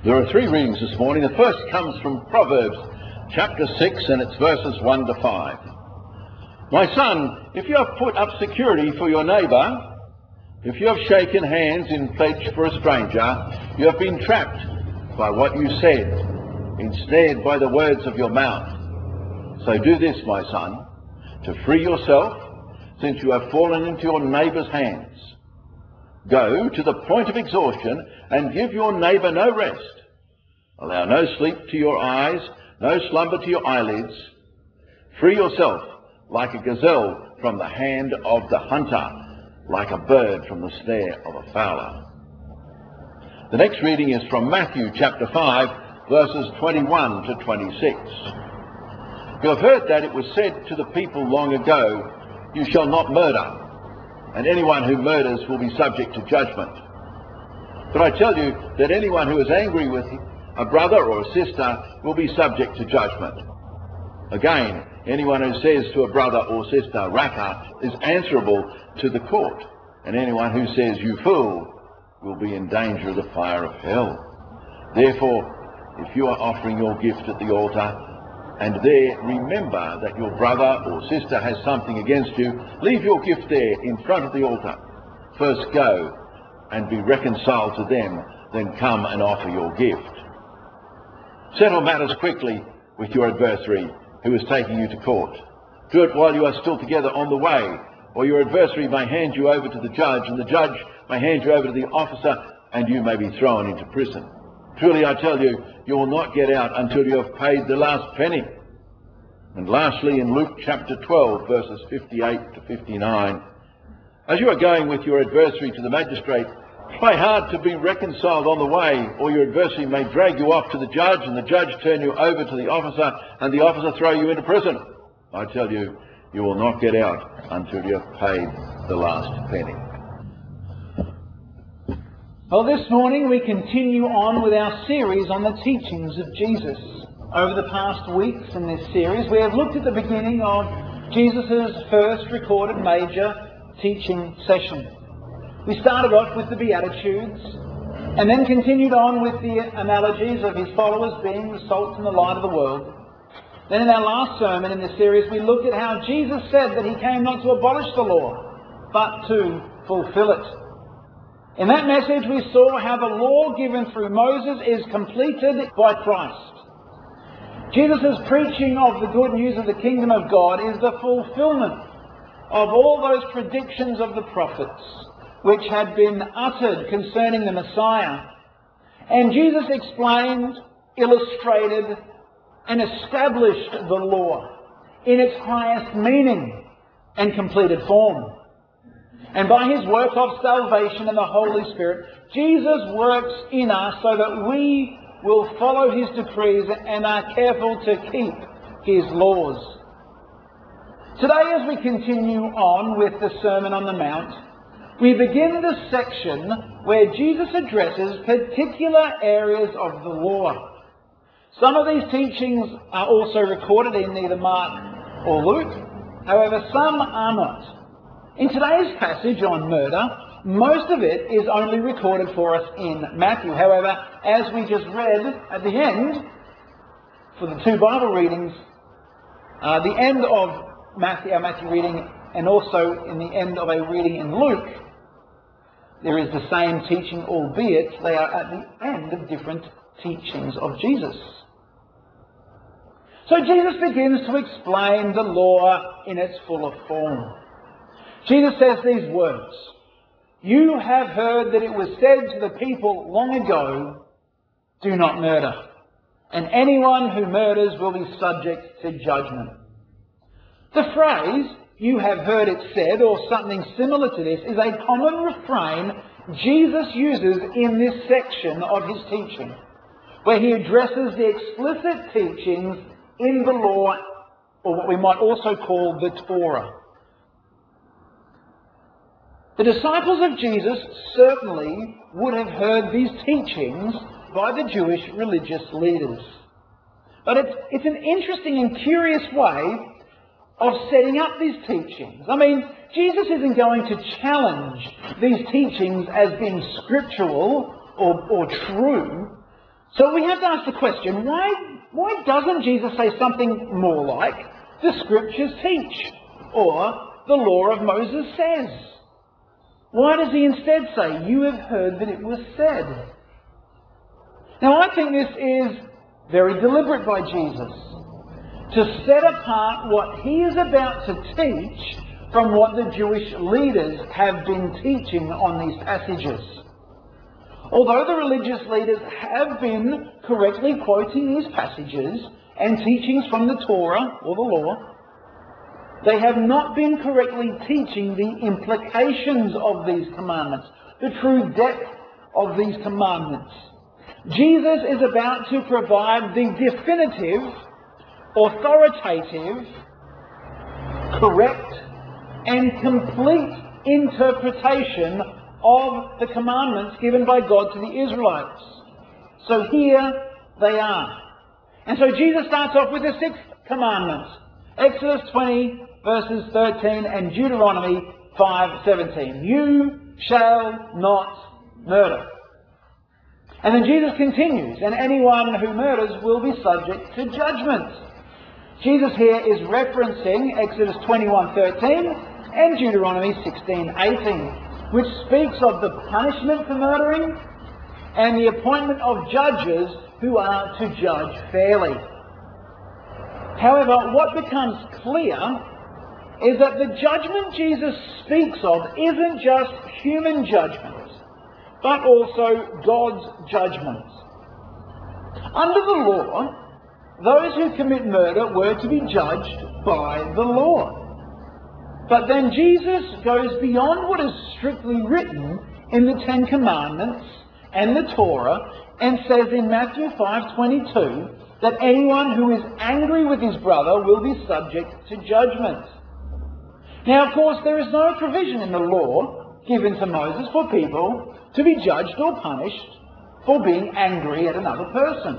There are three readings this morning. The first comes from Proverbs chapter 6 and it's verses 1 to 5. My son, if you have put up security for your neighbour, if you have shaken hands in pledge for a stranger, you have been trapped by what you said, ensnared by the words of your mouth. So do this, my son, to free yourself, since you have fallen into your neighbour's hands. Go to the point of exhaustion and give your neighbour no rest. Allow no sleep to your eyes, no slumber to your eyelids. Free yourself like a gazelle from the hand of the hunter, like a bird from the snare of a fowler. The next reading is from Matthew chapter 5, verses 21 to 26. You have heard that it was said to the people long ago, you shall not murder, and anyone who murders will be subject to judgment. But I tell you that anyone who is angry with a brother or a sister will be subject to judgment. Again, anyone who says to a brother or sister, Raca, is answerable to the court, and anyone who says, you fool, will be in danger of the fire of hell. Therefore, if you are offering your gift at the altar, and there remember that your brother or sister has something against you, leave your gift there in front of the altar. First go and be reconciled to them, then come and offer your gift. Settle matters quickly with your adversary who is taking you to court. Do it while you are still together on the way, or your adversary may hand you over to the judge, and the judge may hand you over to the officer, and you may be thrown into prison. Truly I tell you, you will not get out until you have paid the last penny. And lastly, in Luke chapter 12, verses 58 to 59, as you are going with your adversary to the magistrate, try hard to be reconciled on the way, or your adversary may drag you off to the judge, and the judge turn you over to the officer, and the officer throw you into prison. I tell you, you will not get out until you have paid the last penny. Well, this morning we continue on with our series on the teachings of Jesus. Over the past weeks in this series, we have looked at the beginning of Jesus' first recorded major teaching session. We started off with the Beatitudes, and then continued on with the analogies of his followers being the salt and the light of the world. Then in our last sermon in this series, we looked at how Jesus said that he came not to abolish the law, but to fulfill it. In that message, we saw how the law given through Moses is completed by Christ. Jesus' preaching of the good news of the kingdom of God is the fulfillment of all those predictions of the prophets which had been uttered concerning the Messiah. And Jesus explained, illustrated, and established the law in its highest meaning and completed form. And by his work of salvation and the Holy Spirit, Jesus works in us so that we will follow his decrees and are careful to keep his laws. Today, as we continue on with the Sermon on the Mount, we begin the section where Jesus addresses particular areas of the law. Some of these teachings are also recorded in either Mark or Luke, however some are not. In today's passage on murder, most of it is only recorded for us in Matthew. However, as we just read at the end, for the two Bible readings, the end of our Matthew reading and also in the end of a reading in Luke, there is the same teaching, albeit they are at the end of different teachings of Jesus. So Jesus begins to explain the law in its fuller form. Jesus says these words, "You have heard that it was said to the people long ago, do not murder, and anyone who murders will be subject to judgment." The phrase, "you have heard it said," or something similar to this, is a common refrain Jesus uses in this section of his teaching, where he addresses the explicit teachings in the law, or what we might also call the Torah. The disciples of Jesus certainly would have heard these teachings by the Jewish religious leaders. But it's an interesting and curious way of setting up these teachings. I mean, Jesus isn't going to challenge these teachings as being scriptural or true So we have to ask the question, why doesn't Jesus say something more like, the Scriptures teach, or the law of Moses says? Why does he instead say, you have heard that it was said? Now I think this is very deliberate by Jesus, to set apart what he is about to teach from what the Jewish leaders have been teaching on these passages. Although the religious leaders have been correctly quoting these passages and teachings from the Torah, or the law, they have not been correctly teaching the implications of these commandments, the true depth of these commandments. Jesus is about to provide the definitive, authoritative, correct, and complete interpretation of the commandments given by God to the Israelites. So here they are. And so Jesus starts off with the sixth commandment. Exodus 20 verses 13 and Deuteronomy 5:17. You shall not murder. And then Jesus continues, and anyone who murders will be subject to judgment. Jesus here is referencing Exodus 21:13 and Deuteronomy 16:18. which speaks of the punishment for murdering and the appointment of judges who are to judge fairly. However, what becomes clear is that the judgment Jesus speaks of isn't just human judgment, but also God's judgment. Under the law, those who commit murder were to be judged by the law. But then Jesus goes beyond what is strictly written in the Ten Commandments and the Torah and says in Matthew 5:22 that anyone who is angry with his brother will be subject to judgment. Now, of course, there is no provision in the law given to Moses for people to be judged or punished for being angry at another person.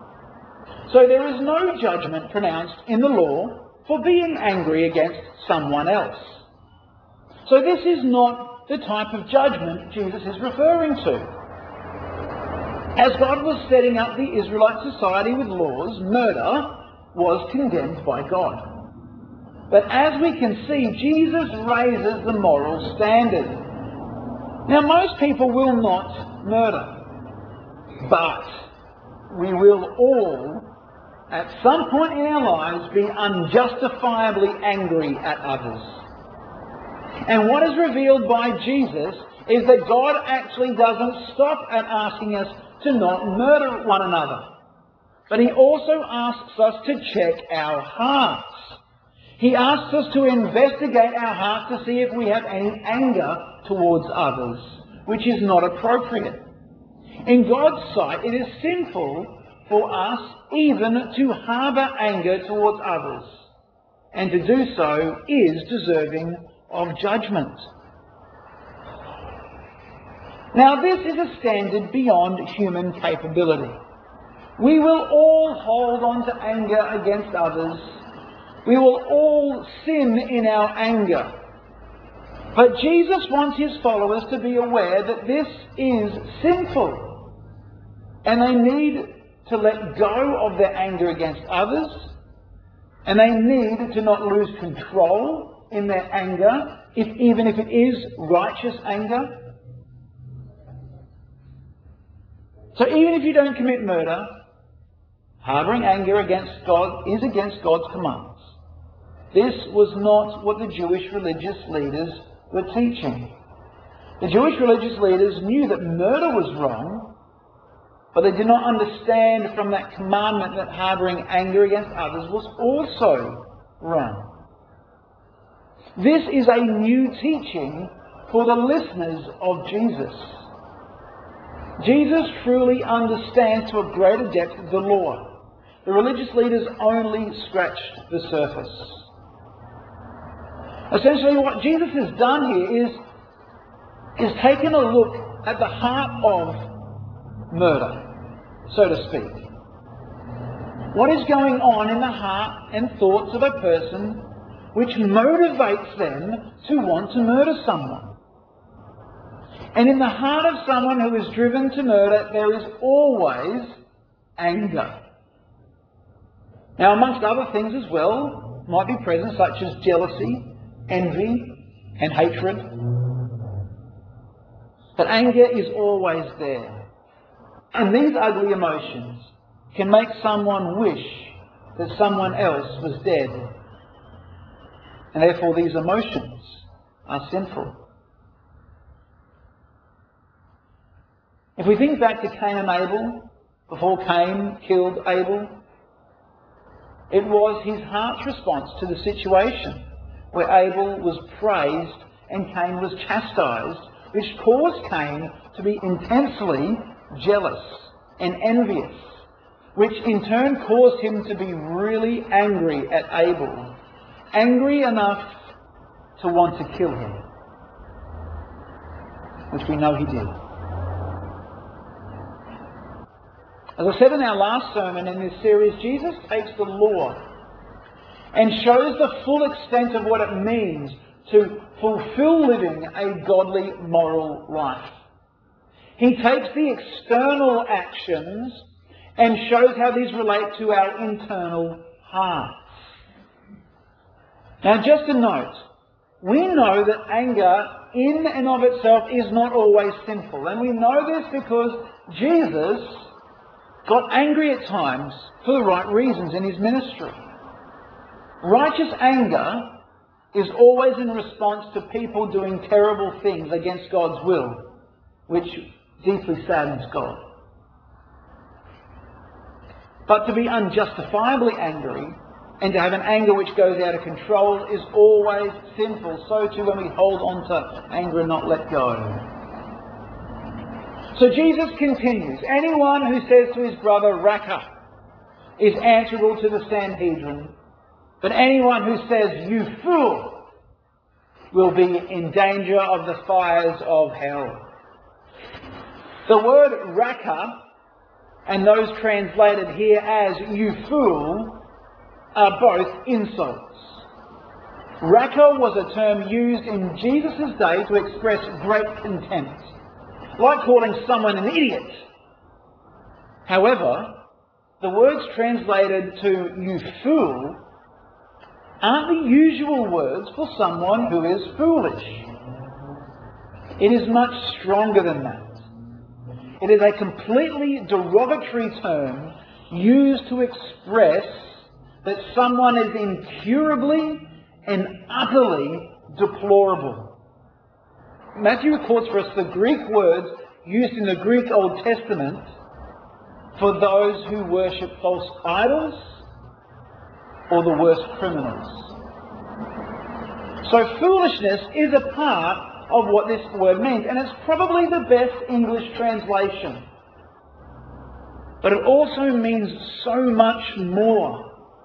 So there is no judgment pronounced in the law for being angry against someone else. So this is not the type of judgment Jesus is referring to. As God was setting up the Israelite society with laws, murder was condemned by God. But as we can see, Jesus raises the moral standard. Now, most people will not murder, but we will all, at some point in our lives, be unjustifiably angry at others. And what is revealed by Jesus is that God actually doesn't stop at asking us to not murder one another, but he also asks us to check our hearts. He asks us to investigate our hearts to see if we have any anger towards others, which is not appropriate. In God's sight, it is sinful for us even to harbour anger towards others, and to do so is deserving of judgment. Now, this is a standard beyond human capability. We will all hold on to anger against others. We will all sin in our anger. But Jesus wants his followers to be aware that this is sinful, and they need to let go of their anger against others, and they need to not lose control in their anger, even if it is righteous anger. So even if you don't commit murder, harbouring anger against God is against God's commands. This was not what the Jewish religious leaders were teaching. The Jewish religious leaders knew that murder was wrong, but they did not understand from that commandment that harbouring anger against others was also wrong. This is a new teaching for the listeners of Jesus. Jesus truly understands to a greater depth the law. The religious leaders only scratched the surface. Essentially, what Jesus has done here is taken a look at the heart of murder, so to speak. What is going on in the heart and thoughts of a person which motivates them to want to murder someone? And in the heart of someone who is driven to murder, there is always anger. Now, amongst other things as well, might be present, such as jealousy, envy, and hatred. But anger is always there. And these ugly emotions can make someone wish that someone else was dead. And therefore these emotions are sinful. If we think back to Cain and Abel, before Cain killed Abel, it was his heart's response to the situation where Abel was praised and Cain was chastised, which caused Cain to be intensely jealous and envious, which in turn caused him to be really angry at Abel, angry enough to want to kill him, which we know he did. As I said in our last sermon in this series, Jesus takes the law and shows the full extent of what it means to fulfill living a godly moral life. He takes the external actions and shows how these relate to our internal hearts. Now, just a note, we know that anger in and of itself is not always sinful. And we know this because Jesus got angry at times for the right reasons in his ministry. Righteous anger is always in response to people doing terrible things against God's will, which deeply saddens God. But to be unjustifiably angry and to have an anger which goes out of control is always sinful. So too when we hold on to anger and not let go. So Jesus continues, anyone who says to his brother, Raca, is answerable to the Sanhedrin, but anyone who says, you fool, will be in danger of the fires of hell. The word Raca, and those translated here as you fool, are both insults. Raca was a term used in Jesus' day to express great contempt, like calling someone an idiot. However, the words translated to you fool aren't the usual words for someone who is foolish. It is much stronger than that. It is a completely derogatory term used to express that someone is incurably and utterly deplorable. Matthew records for us the Greek words used in the Greek Old Testament for those who worship false idols or the worst criminals. So foolishness is a part of what this word means, and it's probably the best English translation. But it also means so much more.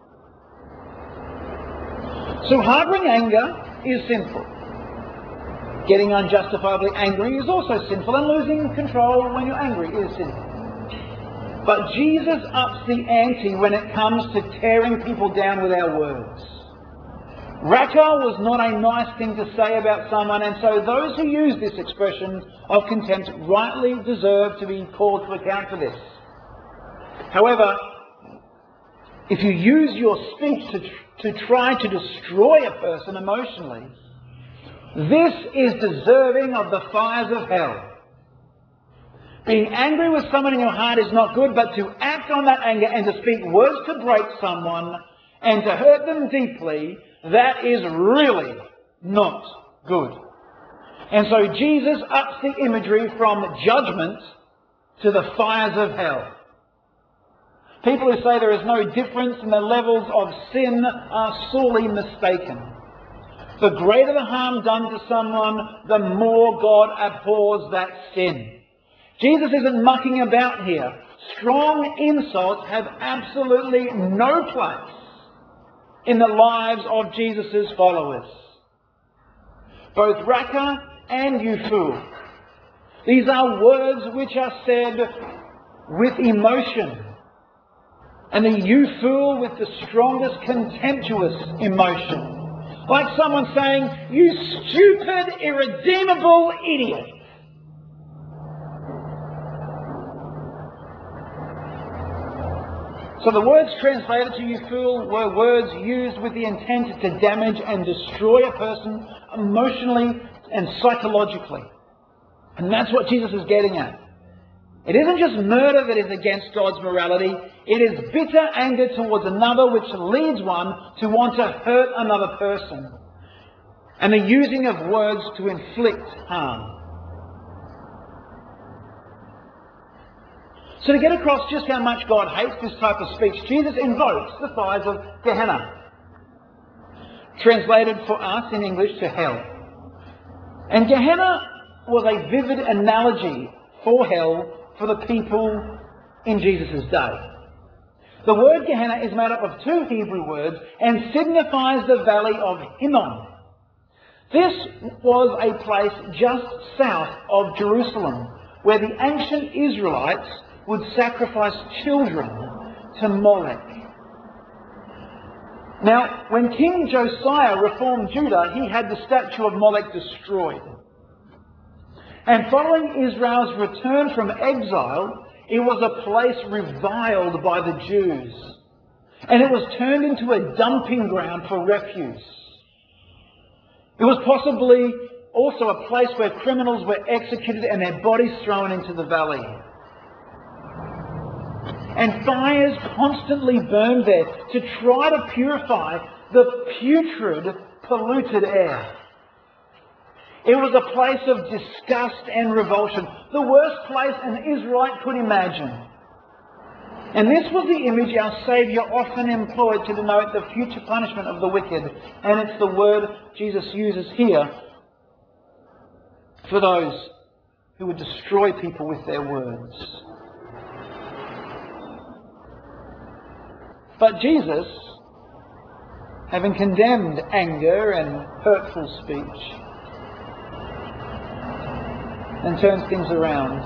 So harboring anger is sinful. Getting unjustifiably angry is also sinful, and losing control when you're angry is sinful. But Jesus ups the ante when it comes to tearing people down with our words. Raca was not a nice thing to say about someone, and so those who use this expression of contempt rightly deserve to be called to account for this. However, if you use your speech to try to destroy a person emotionally, this is deserving of the fires of hell. Being angry with someone in your heart is not good, but to act on that anger and to speak words to break someone and to hurt them deeply, that is really not good. And so Jesus ups the imagery from judgment to the fires of hell. People who say there is no difference in the levels of sin are sorely mistaken. The greater the harm done to someone, the more God abhors that sin. Jesus isn't mucking about here. Strong insults have absolutely no place in the lives of Jesus' followers. Both Raca and you fool. These are words which are said with emotion. And the you fool with the strongest contemptuous emotion. Like someone saying, you stupid, irredeemable idiot. So the words translated to "you fool" were words used with the intent to damage and destroy a person emotionally and psychologically. And that's what Jesus is getting at. It isn't just murder that is against God's morality. It is bitter anger towards another which leads one to want to hurt another person. And the using of words to inflict harm. So to get across just how much God hates this type of speech, Jesus invokes the fires of Gehenna. Translated for us in English to hell. And Gehenna was a vivid analogy for hell for the people in Jesus' day. The word Gehenna is made up of two Hebrew words and signifies the valley of Hinnom. This was a place just south of Jerusalem where the ancient Israelites would sacrifice children to Molech. Now, when King Josiah reformed Judah, he had the statue of Molech destroyed. And following Israel's return from exile, it was a place reviled by the Jews. And it was turned into a dumping ground for refuse. It was possibly also a place where criminals were executed and their bodies thrown into the valley. And fires constantly burned there to try to purify the putrid, polluted air. It was a place of disgust and revulsion, the worst place an Israelite could imagine. And this was the image our Saviour often employed to denote the future punishment of the wicked. And it's the word Jesus uses here for those who would destroy people with their words. But Jesus, having condemned anger and hurtful speech, and turns things around.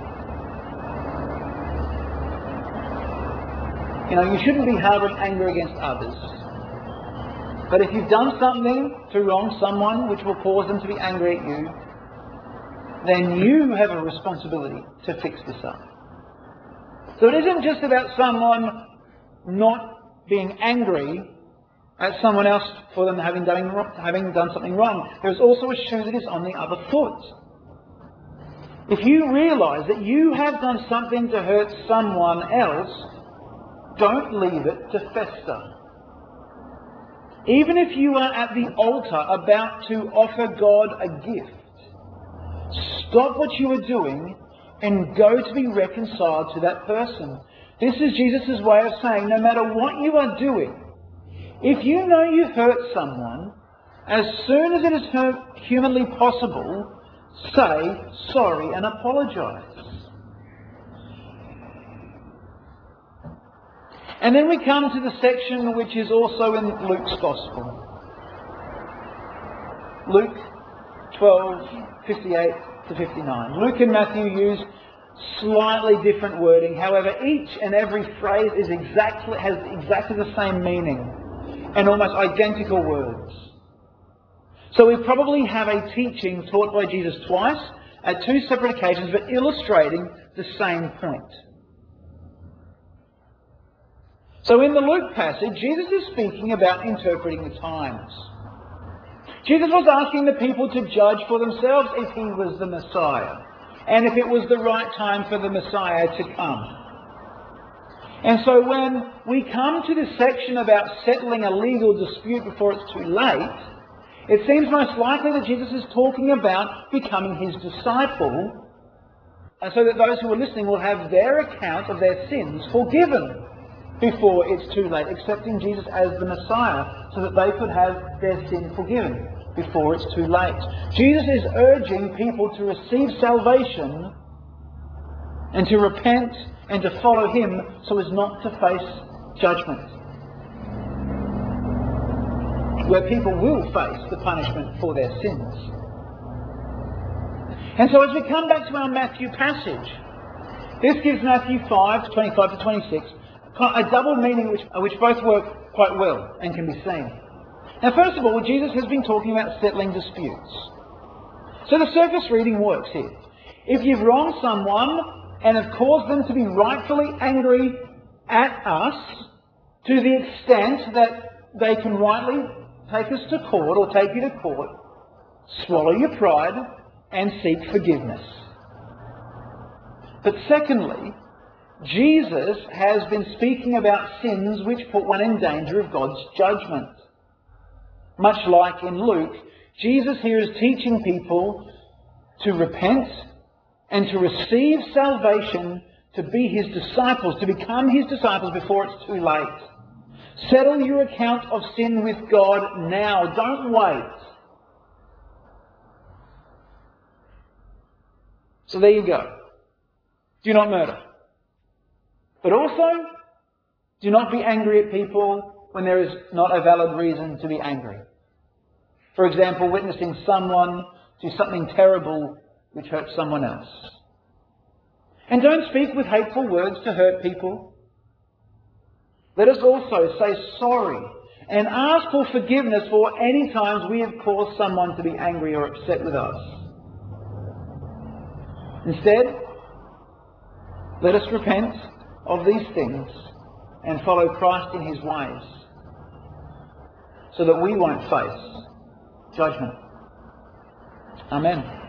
You know, you shouldn't be harbouring anger against others. But if you've done something to wrong someone which will cause them to be angry at you, then you have a responsibility to fix this up. So it isn't just about someone not being angry at someone else for them having done something wrong. There's also a shoe that is on the other foot. If you realise that you have done something to hurt someone else, don't leave it to fester. Even if you are at the altar about to offer God a gift, stop what you are doing and go to be reconciled to that person. This is Jesus' way of saying, no matter what you are doing, if you know you've hurt someone, as soon as it is humanly possible, say sorry and apologise. And then we come to the section which is also in Luke's Gospel. Luke 12:58 to 59. Luke and Matthew use slightly different wording. However, each and every phrase has exactly the same meaning and almost identical words. So we probably have a teaching taught by Jesus twice at two separate occasions, but illustrating the same point. So in the Luke passage, Jesus is speaking about interpreting the times. Jesus was asking the people to judge for themselves if he was the Messiah, and if it was the right time for the Messiah to come. And so when we come to this section about settling a legal dispute before it's too late, it seems most likely that Jesus is talking about becoming his disciple, and so that those who are listening will have their account of their sins forgiven before it's too late, accepting Jesus as the Messiah, so that they could have their sin forgiven before it's too late. Jesus is urging people to receive salvation and to repent and to follow him so as not to face judgment, where people will face the punishment for their sins. And so as we come back to our Matthew passage, this gives Matthew 5:25 to 26 a double meaning which both work quite well and can be seen. Now, first of all, Jesus has been talking about settling disputes. So the surface reading works here. If you've wronged someone and have caused them to be rightfully angry at us to the extent that they can rightly take us to court or take you to court, swallow your pride and seek forgiveness. But secondly, Jesus has been speaking about sins which put one in danger of God's judgment. Much like in Luke, Jesus here is teaching people to repent and to receive salvation, to be his disciples, to become his disciples before it's too late. Settle your account of sin with God now. Don't wait. So there you go. Do not murder. But also, do not be angry at people when there is not a valid reason to be angry. For example, witnessing someone do something terrible which hurts someone else. And don't speak with hateful words to hurt people. Let us also say sorry and ask for forgiveness for any times we have caused someone to be angry or upset with us. Instead, let us repent of these things and follow Christ in his ways so that we won't face judgment. Amen.